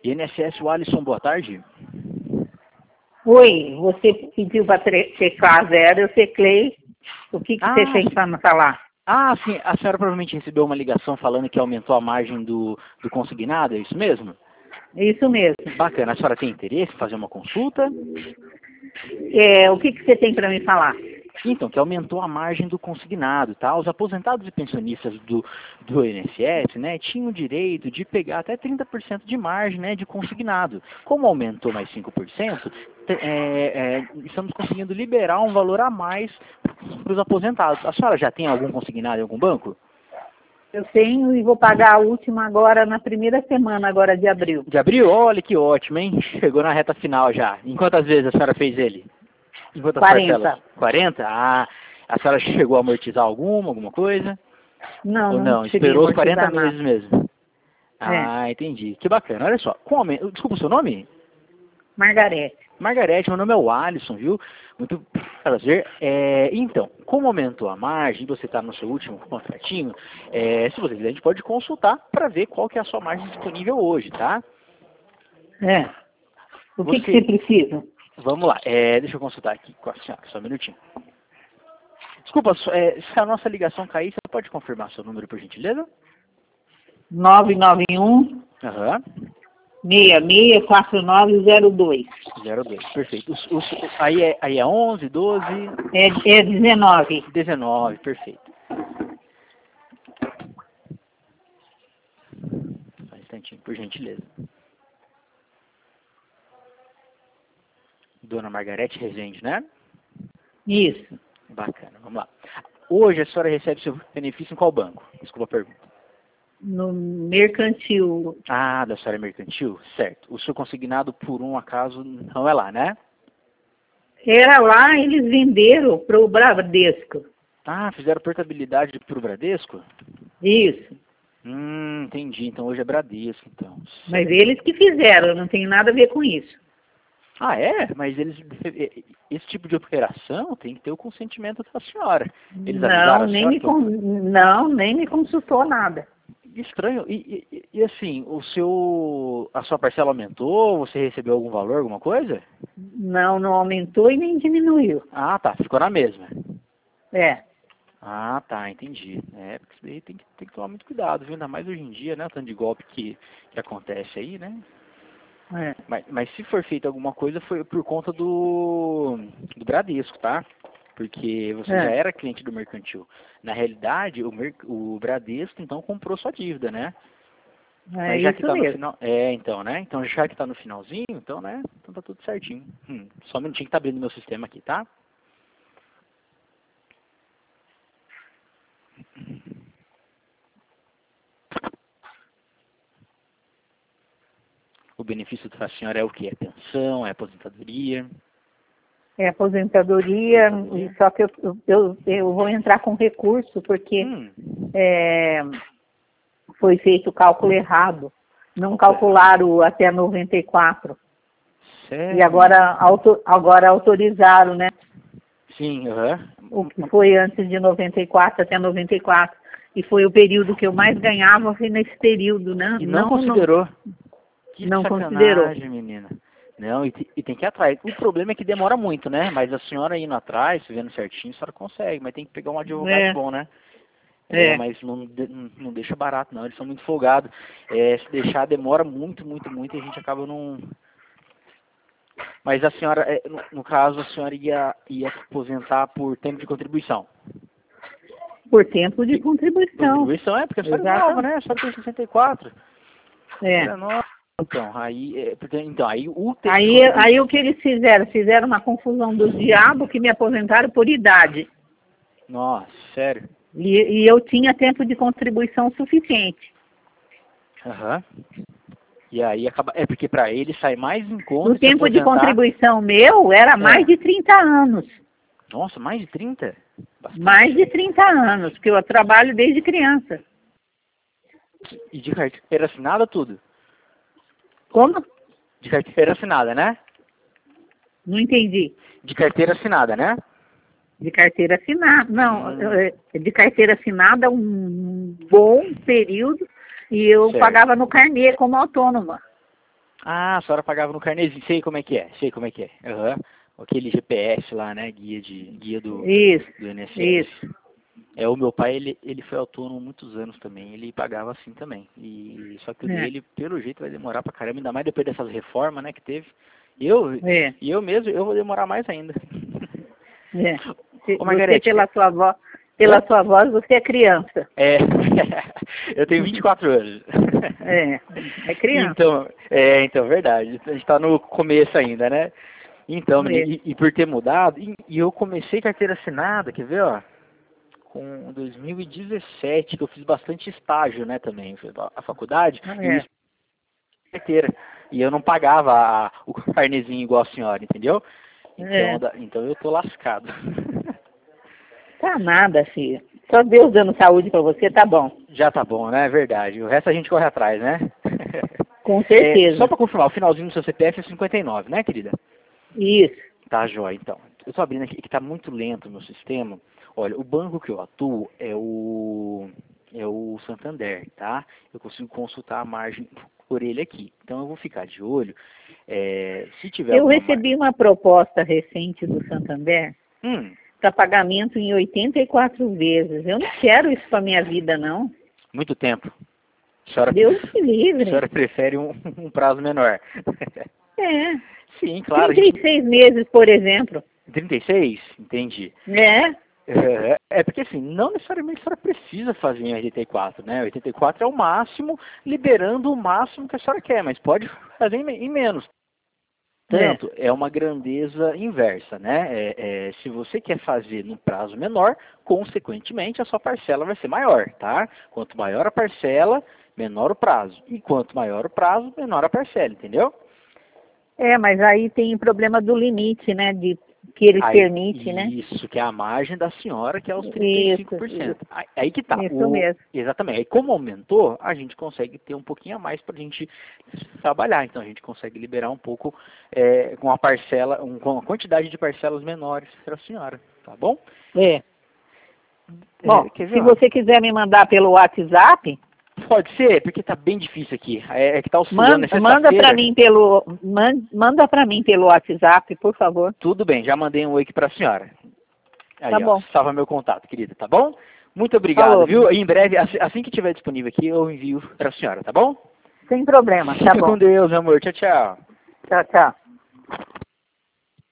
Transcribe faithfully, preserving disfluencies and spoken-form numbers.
I N S S, o Alisson, boa tarde. Oi, você pediu para teclar zero, eu teclei. O que, que Ah, você tem para falar? Ah, sim, a senhora provavelmente recebeu uma ligação falando que aumentou a margem do, do consignado, é isso mesmo? Isso mesmo. Bacana, a senhora tem interesse em fazer uma consulta? É, o que, que você tem para me falar? Então, que aumentou a margem do consignado, tá? Os aposentados e pensionistas do, do I N S S, né, tinham o direito de pegar até trinta por cento de margem, né, de consignado. Como aumentou mais cinco por cento, é, é, estamos conseguindo liberar um valor a mais para os aposentados. A senhora já tem algum consignado em algum banco? Eu tenho e vou pagar a última agora na primeira semana agora de abril. De abril? Olha que ótimo, hein? Chegou na reta final já. Em quantas vezes a senhora fez ele? Em quantas quarenta. parcelas? quarenta? Ah, a senhora chegou a amortizar alguma, alguma coisa? Não, Ou não, não? cheguei a Esperou os amortizar quarenta nada. meses mesmo? Ah, É. entendi. Que bacana. Olha só. Com aumento... Desculpa o seu nome? Margarete. Margarete, meu nome é o Alisson, viu? Muito prazer. É, então, como aumentou a margem, você está no seu último contratinho, é, se você quiser, a gente pode consultar para ver qual que é a sua margem disponível hoje, tá? É. O que, Você... que você precisa? Vamos lá. É, deixa eu consultar aqui com a senhora, só um minutinho. Desculpa, é, se a nossa ligação cair, você pode confirmar seu número, por gentileza? nove nove um, Aham. seis seis quatro nove zero dois. zero dois, perfeito. Os, os, aí, é, aí é onze, doze... É, é dezenove. dezenove, perfeito. Só um instantinho, por gentileza. Dona Margarete Rezende, né? Isso. Bacana, vamos lá. Hoje a senhora recebe seu benefício em qual banco? Desculpa a pergunta. No mercantil. Ah, da senhora mercantil? Certo. O seu consignado, por um acaso, não é lá, né? Era lá, eles venderam para o Bradesco. Ah, fizeram portabilidade para o Bradesco? Isso. Hum, entendi. Então hoje é Bradesco, então. Mas Certo. eles que fizeram, não tem nada a ver com isso. Ah, é? Mas eles, esse tipo de operação tem que ter o consentimento da senhora. Eles avisaram Não, a nem senhora? me, con- não, nem me consultou nada. Estranho. E, e, e assim, o seu, a sua parcela aumentou? Você recebeu algum valor, alguma coisa? Não, não aumentou e nem diminuiu. Ah, tá. Ficou na mesma. É. Ah, tá. Entendi. É, porque isso daí tem que, tem que tomar muito cuidado, viu? Ainda mais hoje em dia, né? O tanto de golpe que, que acontece aí, né? É. Mas, mas se for feito alguma coisa, foi por conta do, do Bradesco, tá? Porque você É. já era cliente do mercantil. Na realidade, o, mer, o Bradesco, então, comprou sua dívida, né? É Mas já que isso tá no mesmo. final... É, então, né? Então, já que tá no finalzinho, então, né? Então tá tudo certinho. Hum, só um minutinho que tá abrindo meu sistema aqui, tá? O benefício da senhora é o quê? É pensão? É aposentadoria? É aposentadoria, Aposentadoria? só que eu, eu, eu vou entrar com recurso porque Hum, é, foi feito o cálculo errado. Não Cálculo calcularam até noventa e quatro. sério? E agora, auto, agora autorizaram, né? Sim, aham. O que foi antes de noventa e quatro até noventa e quatro. E foi o período que eu mais ganhava, foi nesse período, né? E não, Não, considerou? Que não considerou. sacanagem, menina. Não, e, te- e tem que ir atrás. O problema é que demora muito, né? Mas a senhora indo atrás, vendo certinho, a senhora consegue. Mas tem que pegar um advogado É, bom, né? É, é. mas não, de- não deixa barato, não. Eles são muito folgados. É, se deixar, demora muito, muito, muito e a gente acaba não... Mas a senhora, é, no, no caso, a senhora ia, ia se aposentar por tempo de contribuição. Por tempo de contribuição. Contribuição é porque a senhora é Exato. nova, né? A senhora tem sessenta e quatro. A É. senhora é nova. Então, aí, é, porque- então, aí o tempo de Aí, contribuição... aí o que eles fizeram? Fizeram uma confusão dos diabos que me aposentaram por idade. Nossa, sério? E, e eu tinha tempo de contribuição suficiente. Aham. E aí acaba... É porque pra ele sai mais em conta O se tempo de aposentar... contribuição meu era mais É. de trinta anos. Nossa, mais de trinta? Bastante. Mais de trinta anos, porque eu trabalho desde criança. E de carteira assinada, tudo? Como? De carteira assinada, né? Não entendi. De carteira assinada, né? De carteira assinada. Não, Hum. eu- de carteira assinada um bom período e eu Certo. pagava no carnê como autônoma. Ah, a senhora pagava no carnezinho. Sei como é que é, sei como é que é. Aham. Aquele G P S lá, né? Guia, de, guia do, Isso, do I N S S. isso. É, o meu pai, ele, ele foi autônomo muitos anos também. Ele pagava assim também. E, só que o É, dele, pelo jeito, vai demorar pra caramba. Ainda mais depois dessas reformas, né, que teve. E eu, é, e eu mesmo, eu vou demorar mais ainda. é. Se- Ô, Você, Margarete, pela é, sua voz, hã? pela sua voz, você é criança. É, eu tenho vinte e quatro anos. É, é criança. Então, é, então, verdade. A gente está no começo ainda, né? Então, menino, É. e, e por ter mudado, e, e eu comecei carteira assinada, quer ver, ó, com dois mil e dezessete, que eu fiz bastante estágio, né, também, fiz a, a faculdade, e eu É, fiz carteira. E eu não pagava a- o carnezinho igual a senhora, entendeu? Então, é. da- então eu tô lascado. Tá nada, filho. Só Deus dando saúde pra você, tá bom. Já tá bom, né? É verdade. O resto a gente corre atrás, né? Com É, só certeza. para confirmar, o finalzinho do seu C P F é cinquenta e nove, né, querida? Isso. Tá, joia, então. Eu tô abrindo aqui que tá muito lento o meu sistema. Olha, o banco que eu atuo é o é o Santander, tá? Eu consigo consultar a margem por ele aqui. Então eu vou ficar de olho. É, se tiver Eu alguma margem. recebi uma proposta recente do Santander Hum, para pagamento em oitenta e quatro vezes. Eu não quero isso para minha vida, não. muito tempo. A senhora, Deus me a livre. senhora prefere um, um prazo menor. É. Sim, claro, a trinta gente. e seis meses, por exemplo. trinta e seis? Entendi. Né? É, é porque assim, não necessariamente a senhora precisa fazer em oitenta e quatro, né? oitenta e quatro é o máximo, liberando o máximo que a senhora quer, mas pode fazer em, me- em menos. É. Tanto, é uma grandeza inversa, né? É, é, se você quer fazer num prazo menor, consequentemente a sua parcela vai ser maior, tá? Quanto maior a parcela, menor o prazo. E quanto maior o prazo, menor a parcela, entendeu? É, mas aí tem problema do limite, né? De que ele Aí, permite, né? isso, que é a margem da senhora, que é os Isso, trinta e cinco por isso, cento. Aí, aí que tá. isso O, mesmo. exatamente. Aí como aumentou, a gente consegue ter um pouquinho a mais para a gente trabalhar. Então a gente consegue liberar um pouco é, com a parcela, um, com a quantidade de parcelas menores para a senhora. Tá bom? É. É, Bom, quer ver? se Ó? você quiser me mandar pelo WhatsApp, Pode ser, porque tá bem difícil aqui. É, é que tá oscilando, é manda, manda para sexta-feira. mim pelo man, manda para mim pelo WhatsApp, por favor. Tudo bem, já mandei um oi aqui para a senhora. Tá Aí, ó, bom. salva meu contato, querida, tá bom? Muito obrigado, Falou. viu? Em breve, assim assim que tiver disponível aqui, eu envio para a senhora, tá bom? Sem problema. Tá Fica com bom. Deus, meu amor. Tchau, tchau. Tchau, tchau.